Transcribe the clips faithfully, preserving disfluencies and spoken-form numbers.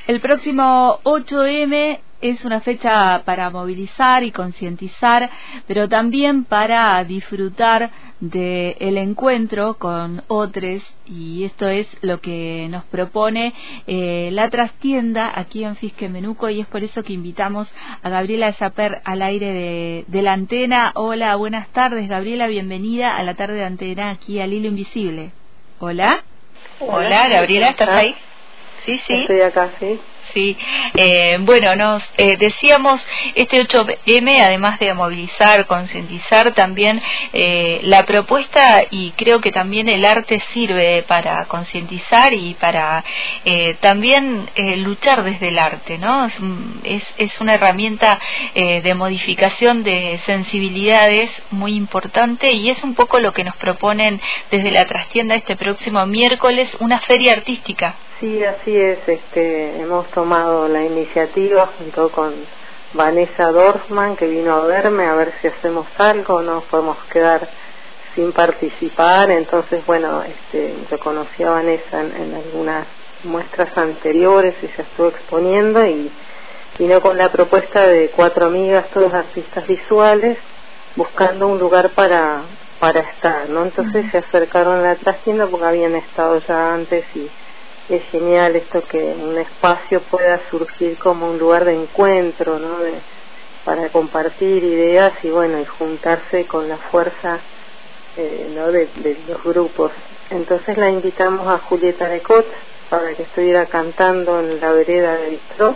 El próximo ocho eme es una fecha para movilizar y concientizar, pero también para disfrutar del encuentro con otros, y esto es lo que nos propone eh, la trastienda aquí en Fisque Menuco, y es por eso que invitamos a Gabriela Yaper al aire de, de la antena. Hola, buenas tardes, Gabriela, bienvenida a la tarde de antena aquí al Hilo Invisible. Hola. Hola, Gabriela, ¿estás ahí? Sí, sí. Estoy acá, sí. Sí, eh, bueno, nos eh, decíamos, este ocho eme, además de movilizar, concientizar, también eh, la propuesta, y creo que también el arte sirve para concientizar y para eh, también eh, luchar desde el arte, ¿no? Es, es, es una herramienta eh, de modificación de sensibilidades muy importante, y es un poco lo que nos proponen desde la trastienda este próximo miércoles, una feria artística. Sí, así es. Este, hemos tomado la iniciativa junto con Vanessa Dorfman, que vino a verme a ver si hacemos algo, no podemos quedar sin participar. Entonces, bueno, este, yo conocí a Vanessa en, en algunas muestras anteriores y se estuvo exponiendo, y vino con la propuesta de cuatro amigas, todas artistas visuales, buscando un lugar para para estar, ¿no? Entonces uh-huh. se acercaron a la trastienda porque habían estado ya antes, y es genial esto que un espacio pueda surgir como un lugar de encuentro, ¿no? De, para compartir ideas y bueno, y juntarse con la fuerza eh, ¿no? de, de los grupos. Entonces la invitamos a Julieta Arecot para que estuviera cantando en la vereda de Bistró,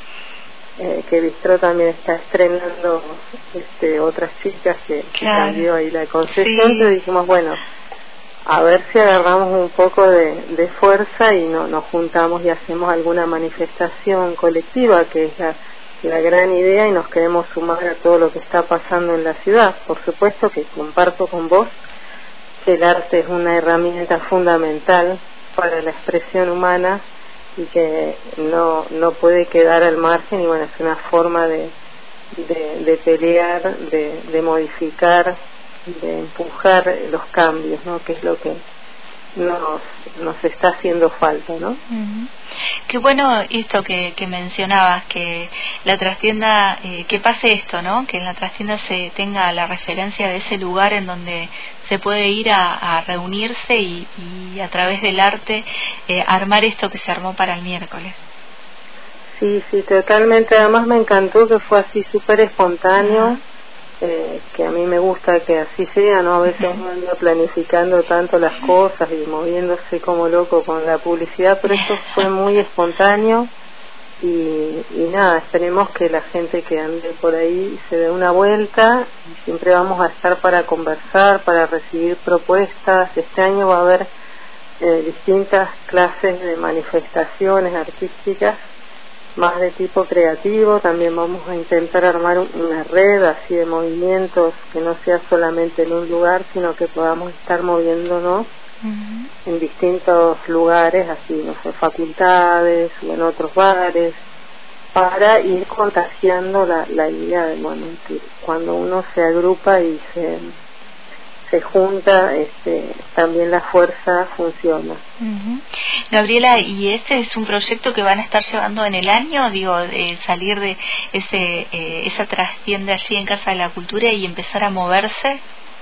eh, que Bistró también está estrenando este, otras chicas que, claro. que cambió ahí la concesión. Sí. Entonces dijimos, bueno, a ver si agarramos un poco de, de fuerza y no, nos juntamos y hacemos alguna manifestación colectiva, que es la, la gran idea, y nos queremos sumar a todo lo que está pasando en la ciudad. Por supuesto que comparto con vos que el arte es una herramienta fundamental para la expresión humana y que no, no puede quedar al margen, y bueno, es una forma de, de, de pelear, de, de modificar, de empujar los cambios, ¿no? Que es lo que nos nos está haciendo falta, ¿no? Uh-huh. Qué bueno esto que, que mencionabas, que la trastienda, eh, que pase esto, ¿no? Que en la trastienda se tenga la referencia de ese lugar en donde se puede ir a, a reunirse y, y a través del arte eh, armar esto que se armó para el miércoles. Sí, sí, totalmente. Además me encantó que fue así súper espontáneo. Uh-huh. Eh, que a mí me gusta que así sea, ¿no? A veces uno anda planificando tanto las cosas y moviéndose como loco con la publicidad, pero esto fue muy espontáneo, y, y nada, esperemos que la gente que ande por ahí se dé una vuelta, y siempre vamos a estar para conversar, para recibir propuestas. Este año va a haber eh, distintas clases de manifestaciones artísticas, más de tipo creativo. También vamos a intentar armar una red así de movimientos, que no sea solamente en un lugar, sino que podamos estar moviéndonos uh-huh. en distintos lugares, así, no sé, facultades o en otros bares, para ir contagiando la, la idea de, bueno, que cuando uno se agrupa y se se junta, este, también la fuerza funciona. Uh-huh. Gabriela, ¿y este es un proyecto que van a estar llevando en el año? Digo, de salir de ese eh, esa trastienda allí en Casa de la Cultura y empezar a moverse.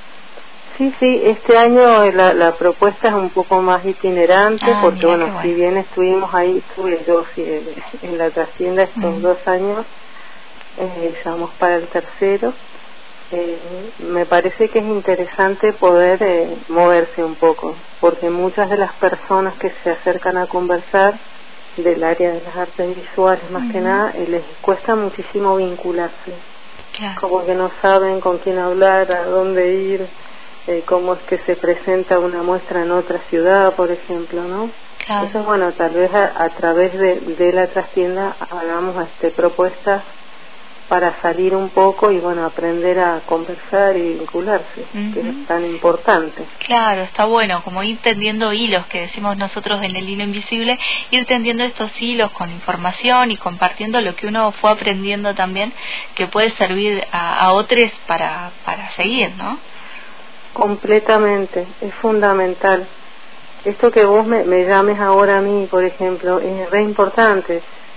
Sí, sí, este año la, la propuesta es un poco más itinerante, ah, porque bueno, bueno, si bien estuvimos ahí, estuve yo sí, en la trastienda estos uh-huh. dos años, eh, ya vamos para el tercero. Eh, me parece que es interesante poder eh, moverse un poco, porque muchas de las personas que se acercan a conversar del área de las artes visuales, más uh-huh. que nada, eh, les cuesta muchísimo vincularse, claro. como que no saben con quién hablar, a dónde ir, eh, cómo es que se presenta una muestra en otra ciudad, por ejemplo, ¿no? Claro. Entonces, bueno, tal vez a, a través de, de la trastienda hagamos este, propuestas para salir un poco y bueno, aprender a conversar y vincularse, uh-huh. que es tan importante. Claro, está bueno, como ir tendiendo hilos, que decimos nosotros en el Hilo Invisible, ir tendiendo estos hilos con información y compartiendo lo que uno fue aprendiendo también, que puede servir a, a otros para, para seguir, ¿no? Completamente, es fundamental. Esto que vos me, me llames ahora a mí, por ejemplo, es re importante.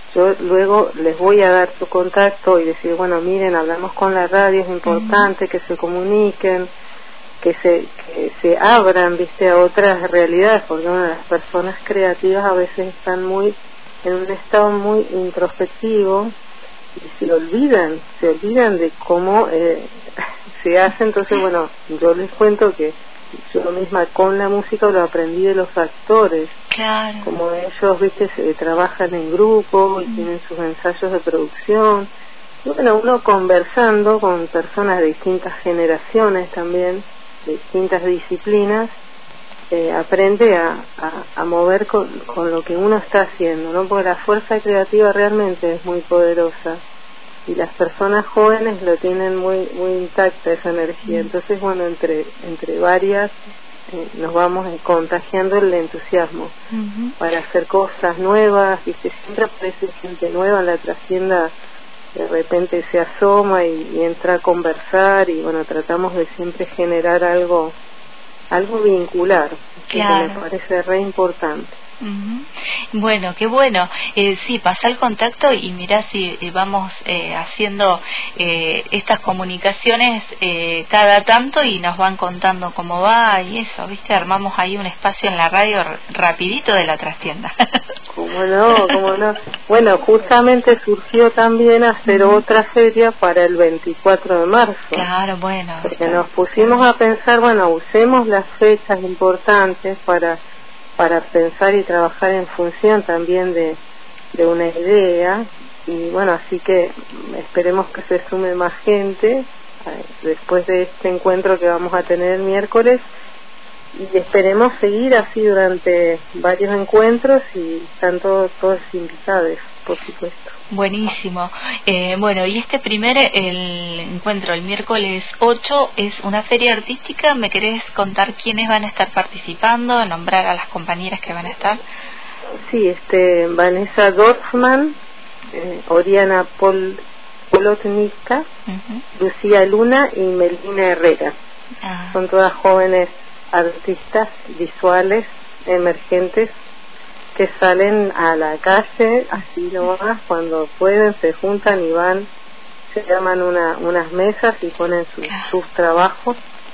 yo luego les voy a dar su contacto y decir, bueno, miren, hablamos con la radio, es importante uh-huh. que se comuniquen, que se que se abran, viste, a otras realidades, porque bueno, las personas creativas a veces están muy en un estado muy introspectivo y se olvidan, se olvidan de cómo eh, se hace. Entonces, bueno, yo les cuento que yo misma con la música lo aprendí de los actores, claro. como ellos, viste, se trabajan en grupo y mm. tienen sus ensayos de producción. Y bueno, uno conversando con personas de distintas generaciones también, de distintas disciplinas, eh, aprende a, a, a mover con, con lo que uno está haciendo, ¿no? Porque la fuerza creativa realmente es muy poderosa y las personas jóvenes lo tienen muy muy intacta esa energía. Entonces, bueno, entre entre varias eh, nos vamos eh, contagiando el entusiasmo uh-huh. para hacer cosas nuevas, ¿viste? Siempre aparece gente nueva en la trastienda, de repente se asoma y, y entra a conversar y bueno, tratamos de siempre generar algo algo vincular, claro. que me parece re importante. Uh-huh. Bueno, qué bueno. Eh, sí, pasa el contacto y mirá si eh, vamos eh, haciendo eh, estas comunicaciones eh, cada tanto y nos van contando cómo va y eso, ¿viste? Armamos ahí un espacio en la radio r- rapidito de la trastienda. ¿Cómo no? ¿Cómo no? Bueno, justamente surgió también hacer uh-huh. otra feria para el veinticuatro de marzo. Claro, bueno. Porque está, nos pusimos claro. a pensar, bueno, usemos las fechas importantes para para pensar y trabajar en función también de, de una idea, y bueno, así que esperemos que se sume más gente eh, después de este encuentro que vamos a tener el miércoles, y esperemos seguir así durante varios encuentros y están todos, todos invitados, por supuesto. Buenísimo. Eh, bueno, y este primer el encuentro el miércoles ocho es una feria artística. ¿Me querés contar quiénes van a estar participando, nombrar a las compañeras que van a estar? Sí, este Vanessa Dorfman, eh, Oriana Pol, Polotnica, uh-huh. Lucía Luna y Melina Herrera. Uh-huh. Son todas jóvenes artistas visuales emergentes que salen a la calle así nomás, cuando pueden se juntan y van, se llaman una, unas mesas y ponen sus, sus trabajos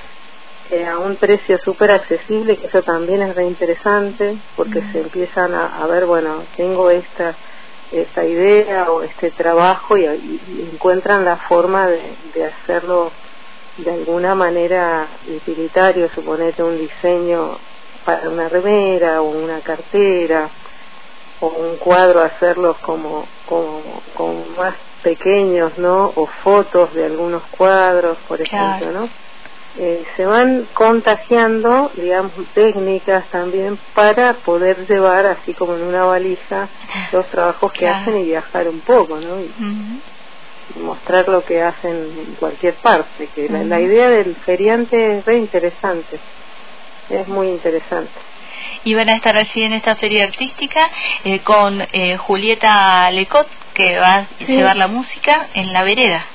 eh, a un precio súper accesible, que eso también es re interesante porque mm. se empiezan a, a ver, bueno, tengo esta esta idea o este trabajo y, y, y encuentran la forma de, de hacerlo de alguna manera utilitario, suponete un diseño para una remera o una cartera o un cuadro, hacerlos como, como, como más pequeños, ¿no? O fotos de algunos cuadros, por ejemplo, claro. ¿no? Eh, se van contagiando, digamos, técnicas también para poder llevar, así como en una valija, los trabajos que claro. hacen y viajar un poco, ¿no? Y, uh-huh. mostrar lo que hacen en cualquier parte, que uh-huh. la, la idea del feriante es re interesante, es muy interesante. Y van a estar allí en esta feria artística eh, con eh, Julieta Lecot, que va a sí. llevar la música en la vereda.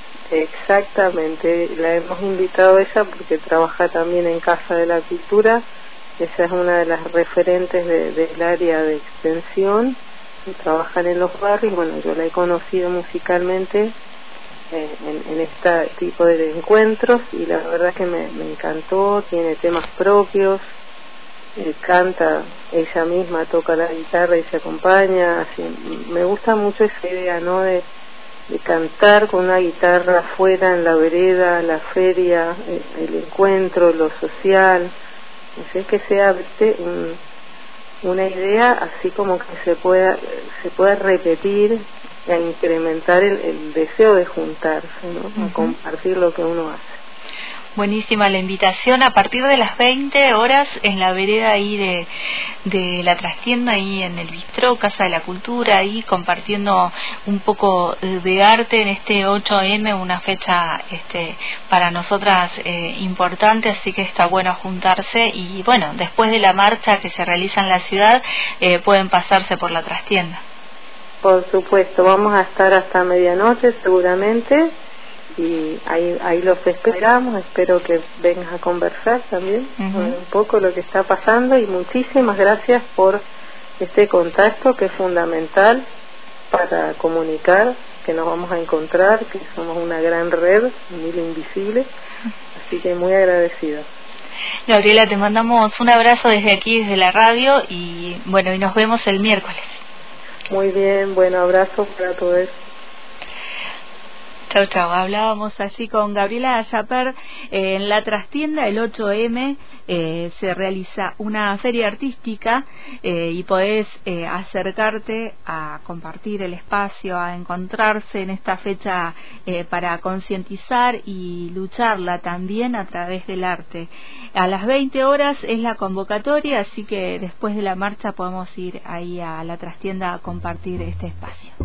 Exactamente, la hemos invitado a ella porque trabaja también en Casa de la Cultura. Ella es una de las referentes de, del área de extensión y trabajan en los barrios. Bueno, yo la he conocido musicalmente eh, en, en este tipo de encuentros y la verdad que me, me encantó. Tiene temas propios, eh, canta ella misma, toca la guitarra y se acompaña. Así, me gusta mucho esa idea, ¿no? De, de cantar con una guitarra afuera en la vereda, la feria, el, el encuentro, lo social. Así que sea, ¿viste? Un, una idea así como que se pueda se pueda repetir e incrementar el, el deseo de juntarse, ¿no? Uh-huh. A compartir lo que uno hace. Buenísima la invitación a partir de las veinte horas en la vereda ahí de, de la trastienda, ahí en el bistró, Casa de la Cultura, ahí compartiendo un poco de arte en este ocho eme, una fecha este para nosotras eh, importante, así que está bueno juntarse y bueno, después de la marcha que se realiza en la ciudad eh, pueden pasarse por la trastienda. Por supuesto, vamos a estar hasta medianoche seguramente. Y ahí ahí los esperamos, espero que vengas a conversar también uh-huh. un poco lo que está pasando y muchísimas gracias por este contacto que es fundamental para comunicar que nos vamos a encontrar, que somos una gran red, un hilo invisible, así que muy agradecida. Gabriela, te mandamos un abrazo desde aquí, desde la radio, y bueno, y nos vemos el miércoles. Muy bien, bueno, abrazo para todos. Chau, chau. Hablábamos allí con Gabriela Yaper. Eh, en la trastienda el ocho eme eh, se realiza una feria artística eh, y podés eh, acercarte a compartir el espacio, a encontrarse en esta fecha eh, para concientizar y lucharla también a través del arte. A las veinte horas es la convocatoria, así que después de la marcha podemos ir ahí a la trastienda a compartir este espacio.